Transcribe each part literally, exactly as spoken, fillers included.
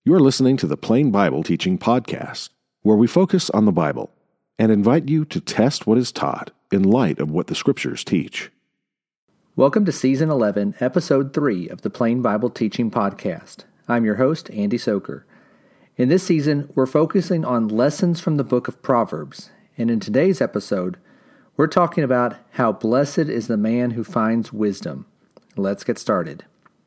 You're listening to the Plain Bible Teaching Podcast, where we focus on the Bible and invite you to test what is taught in light of what the Scriptures teach. Welcome to Season eleven, Episode three of the Plain Bible Teaching Podcast. I'm your host, Andy Soker. In this season, we're focusing on lessons from the book of Proverbs, and in today's episode, we're talking about how blessed is the man who finds wisdom. Let's get started.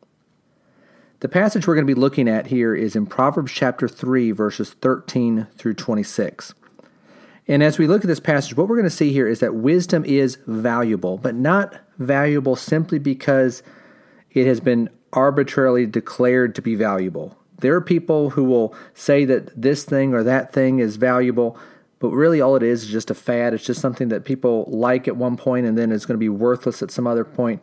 The passage we're going to be looking at here is in Proverbs chapter three, verses thirteen through twenty-six. And as we look at this passage, what we're going to see here is that wisdom is valuable, but not valuable simply because it has been arbitrarily declared to be valuable. There are people who will say that this thing or that thing is valuable, but really all it is is just a fad. It's just something that people like at one point and then it's going to be worthless at some other point.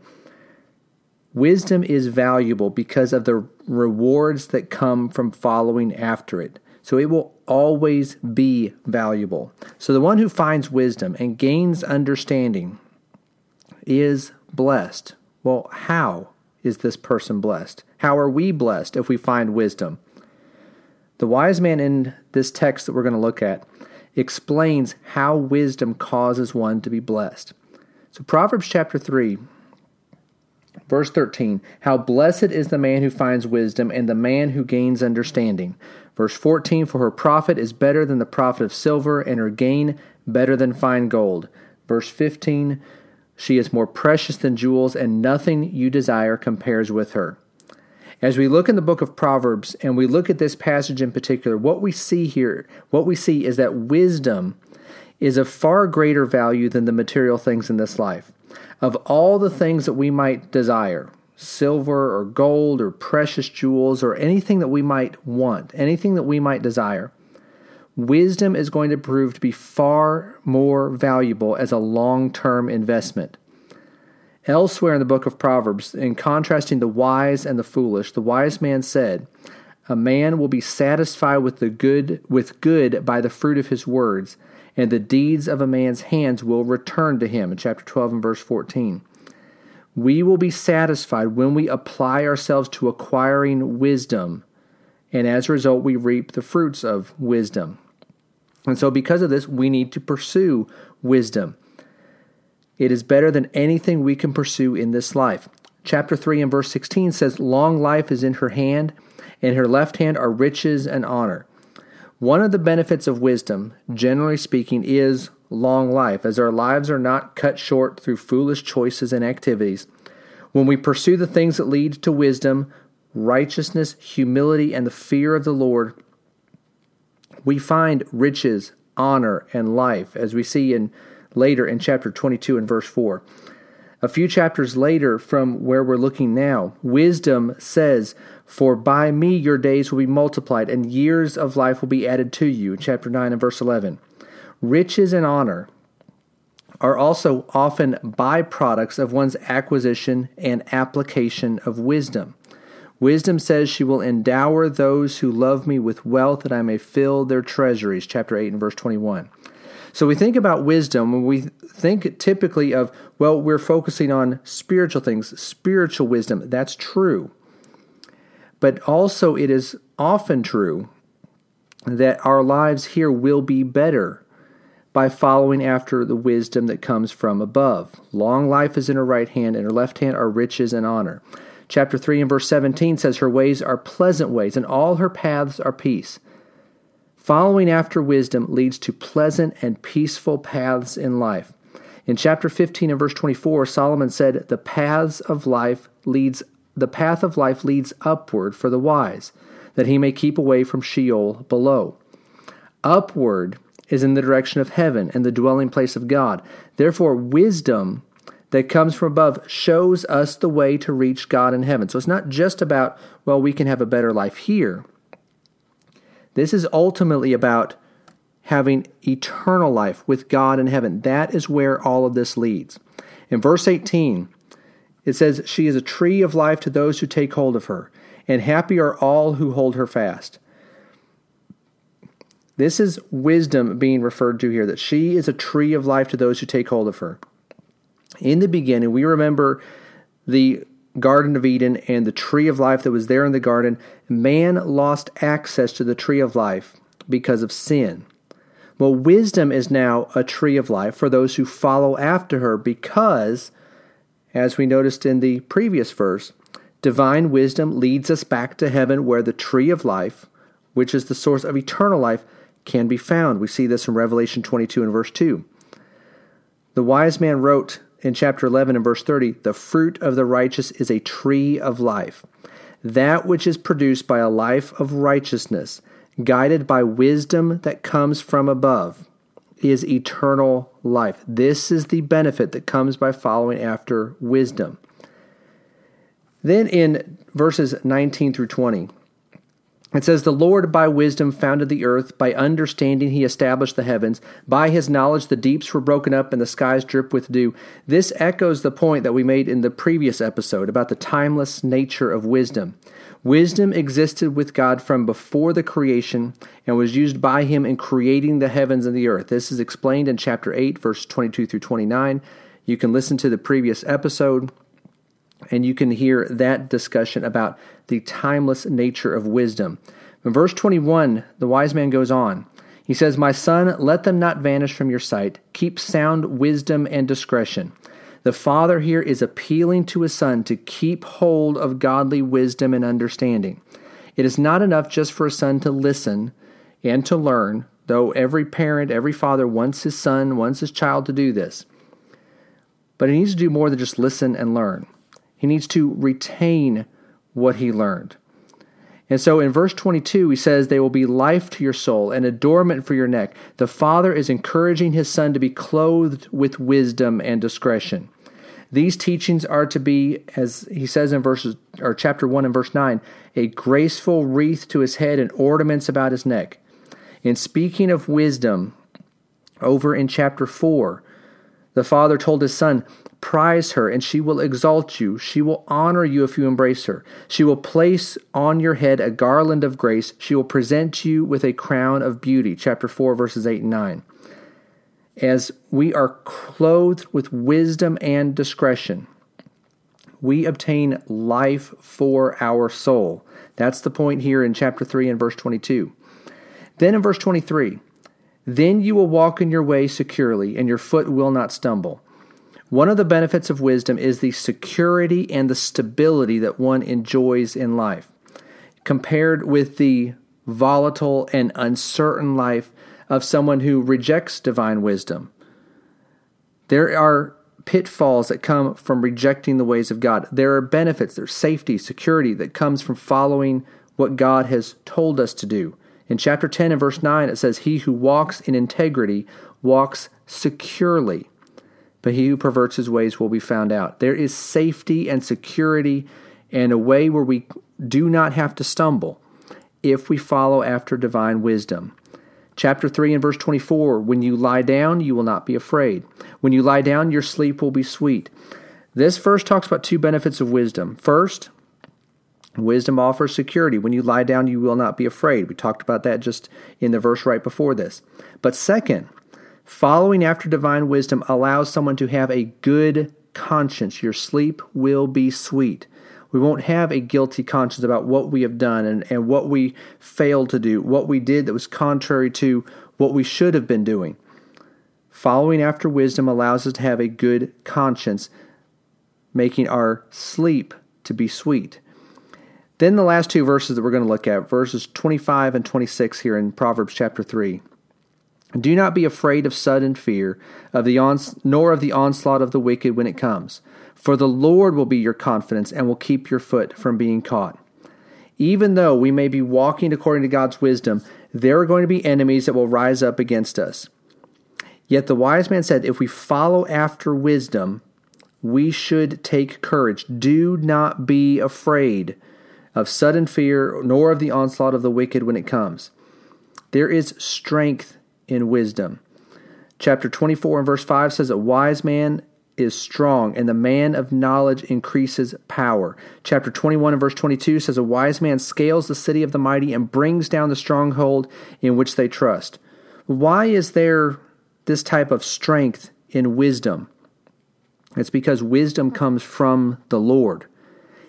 Wisdom is valuable because of the rewards that come from following after it. So it will always be valuable. So the one who finds wisdom and gains understanding is blessed. Well, how is this person blessed? How are we blessed if we find wisdom? The wise man in this text that we're going to look at explains how wisdom causes one to be blessed. So Proverbs chapter three, verse thirteen, how blessed is the man who finds wisdom and the man who gains understanding. Verse fourteen, for her profit is better than the profit of silver, and her gain better than fine gold. Verse fifteen, she is more precious than jewels, and nothing you desire compares with her. As we look in the book of Proverbs, and we look at this passage in particular, what we see here, what we see is that wisdom is of far greater value than the material things in this life. Of all the things that we might desire, silver or gold or precious jewels or anything that we might want, anything that we might desire, wisdom is going to prove to be far more valuable as a long-term investment. Elsewhere in the book of Proverbs, in contrasting the wise and the foolish, the wise man said, "A man will be satisfied with the good with good by the fruit of his words, and the deeds of a man's hands will return to him," in chapter twelve and verse fourteen. We will be satisfied when we apply ourselves to acquiring wisdom, and as a result, we reap the fruits of wisdom. And so because of this, we need to pursue wisdom. It is better than anything we can pursue in this life. Chapter three and verse sixteen says, long life is in her hand, and her left hand are riches and honor. One of the benefits of wisdom, generally speaking, is long life, as our lives are not cut short through foolish choices and activities. When we pursue the things that lead to wisdom, righteousness, humility, and the fear of the Lord, we find riches, honor, and life, as we see in later in chapter twenty-two and verse four. A few chapters later from where we're looking now, wisdom says, for by me your days will be multiplied, and years of life will be added to you, in chapter nine and verse eleven. Riches and honor are also often byproducts of one's acquisition and application of wisdom. Wisdom says she will endower those who love me with wealth, that I may fill their treasuries, chapter eight and verse twenty-one. So we think about wisdom when we think typically of, well, we're focusing on spiritual things, spiritual wisdom. That's true. But also it is often true that our lives here will be better by following after the wisdom that comes from above. Long life is in her right hand, and her left hand are riches and honor. Chapter three and verse seventeen says, her ways are pleasant ways, and all her paths are peace. Following after wisdom leads to pleasant and peaceful paths in life. In chapter fifteen and verse twenty-four, Solomon said, "The paths of life leads the path of life leads upward for the wise, that he may keep away from Sheol below." Upward is in the direction of heaven and the dwelling place of God. Therefore, wisdom that comes from above shows us the way to reach God in heaven. So it's not just about, well, we can have a better life here. This is ultimately about having eternal life with God in heaven. That is where all of this leads. In verse eighteen, it says, she is a tree of life to those who take hold of her, and happy are all who hold her fast. This is wisdom being referred to here, that she is a tree of life to those who take hold of her. In the beginning, we remember the Garden of Eden and the tree of life that was there in the garden, man lost access to the tree of life because of sin. Well, wisdom is now a tree of life for those who follow after her because, as we noticed in the previous verse, divine wisdom leads us back to heaven where the tree of life, which is the source of eternal life, can be found. We see this in Revelation twenty-two and verse two. The wise man wrote in chapter eleven and verse thirty, "The fruit of the righteous is a tree of life, that which is produced by a life of righteousness, guided by wisdom that comes from above, is eternal life." This is the benefit that comes by following after wisdom. Then in verses nineteen through twenty, it says, "The Lord by wisdom founded the earth, by understanding he established the heavens. By his knowledge the deeps were broken up and the skies drip with dew." This echoes the point that we made in the previous episode about the timeless nature of wisdom. Wisdom existed with God from before the creation and was used by him in creating the heavens and the earth. This is explained in chapter eight, verse twenty-two through twenty-nine. You can listen to the previous episode, and you can hear that discussion about the timeless nature of wisdom. In verse twenty-one, the wise man goes on. He says, "My son, let them not vanish from your sight. Keep sound wisdom and discretion." The father here is appealing to his son to keep hold of godly wisdom and understanding. It is not enough just for a son to listen and to learn, though every parent, every father wants his son, wants his child to do this. But he needs to do more than just listen and learn. He needs to retain what he learned. And so in verse twenty-two, he says, "They will be life to your soul and adornment for your neck." The father is encouraging his son to be clothed with wisdom and discretion. These teachings are to be, as he says in verses or chapter one and verse nine, a graceful wreath to his head and ornaments about his neck. In speaking of wisdom, over in chapter four, the father told his son, "Prize her, and she will exalt you. She will honor you if you embrace her. She will place on your head a garland of grace. She will present you with a crown of beauty." Chapter four, verses eight and nine. As we are clothed with wisdom and discretion, we obtain life for our soul. That's the point here in chapter three and verse twenty-two. Then in verse twenty-three, "Then you will walk in your way securely, and your foot will not stumble." One of the benefits of wisdom is the security and the stability that one enjoys in life, compared with the volatile and uncertain life of someone who rejects divine wisdom. There are pitfalls that come from rejecting the ways of God. There are benefits, there's safety, security that comes from following what God has told us to do. In chapter ten and verse nine, it says, "He who walks in integrity walks securely, but he who perverts his ways will be found out." There is safety and security and a way where we do not have to stumble if we follow after divine wisdom. Chapter three and verse twenty-four, "When you lie down, you will not be afraid. When you lie down, your sleep will be sweet." This verse talks about two benefits of wisdom. First, wisdom offers security. When you lie down, you will not be afraid. We talked about that just in the verse right before this. But second, following after divine wisdom allows someone to have a good conscience. Your sleep will be sweet. We won't have a guilty conscience about what we have done and, and what we failed to do, what we did that was contrary to what we should have been doing. Following after wisdom allows us to have a good conscience, making our sleep to be sweet. Then the last two verses that we're going to look at, verses twenty-five and twenty-six here in Proverbs chapter three. "Do not be afraid of sudden fear, of the ons- nor of the onslaught of the wicked when it comes. For the Lord will be your confidence and will keep your foot from being caught." Even though we may be walking according to God's wisdom, there are going to be enemies that will rise up against us. Yet the wise man said, if we follow after wisdom, we should take courage. Do not be afraid of sudden fear, nor of the onslaught of the wicked when it comes. There is strength in wisdom. Chapter twenty-four and verse five says, "A wise man is strong, and the man of knowledge increases power." Chapter twenty-one and verse twenty-two says, "A wise man scales the city of the mighty and brings down the stronghold in which they trust." Why is there this type of strength in wisdom? It's because wisdom comes from the Lord.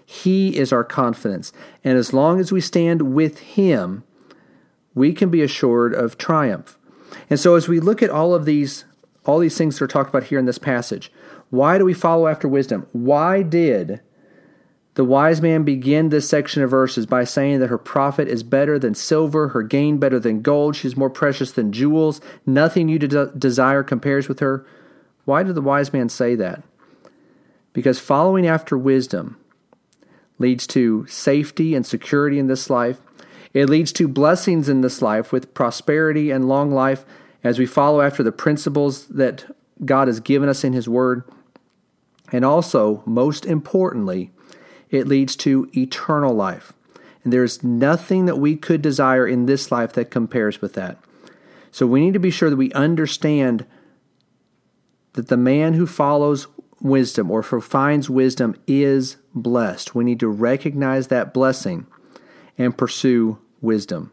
He is our confidence. And as long as we stand with Him, we can be assured of triumph. And so as we look at all of these, all these things that are talked about here in this passage, why do we follow after wisdom? Why did the wise man begin this section of verses by saying that her profit is better than silver, her gain better than gold, she's more precious than jewels, nothing you de- desire compares with her? Why did the wise man say that? Because following after wisdom leads to safety and security in this life. It leads to blessings in this life with prosperity and long life as we follow after the principles that God has given us in His Word. And also, most importantly, it leads to eternal life. And there's nothing that we could desire in this life that compares with that. So we need to be sure that we understand that the man who follows wisdom or who finds wisdom is blessed. We need to recognize that blessing and pursue wisdom.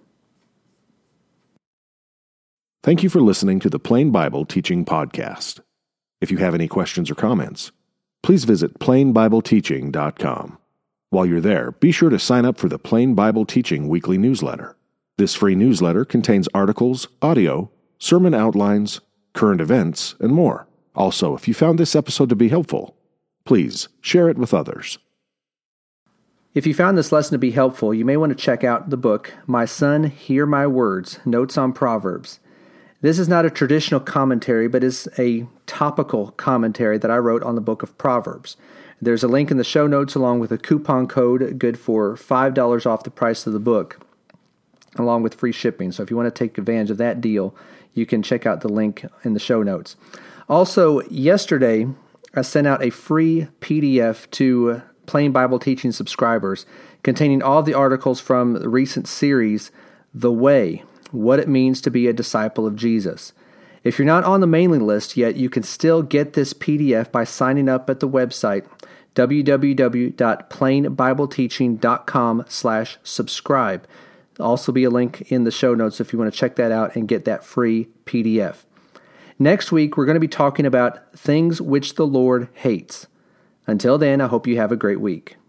Thank you for listening to the Plain Bible Teaching Podcast. If you have any questions or comments, please visit plain bible teaching dot com. While you're there, be sure to sign up for the Plain Bible Teaching weekly newsletter. This free newsletter contains articles, audio, sermon outlines, current events, and more. Also, if you found this episode to be helpful, please share it with others. If you found this lesson to be helpful, you may want to check out the book, My Son, Hear My Words, Notes on Proverbs. This is not a traditional commentary, but is a topical commentary that I wrote on the book of Proverbs. There's a link in the show notes along with a coupon code good for five dollars off the price of the book, along with free shipping. So if you want to take advantage of that deal, you can check out the link in the show notes. Also, yesterday, I sent out a free P D F to Plain Bible Teaching subscribers containing all the articles from the recent series, The Way, What It Means to Be a Disciple of Jesus. If you're not on the mailing list yet, you can still get this P D F by signing up at the website w w w dot plain bible teaching dot com slash subscribe. There'll also be a link in the show notes if you want to check that out and get that free P D F. Next week, we're going to be talking about things which the Lord hates. Until then, I hope you have a great week.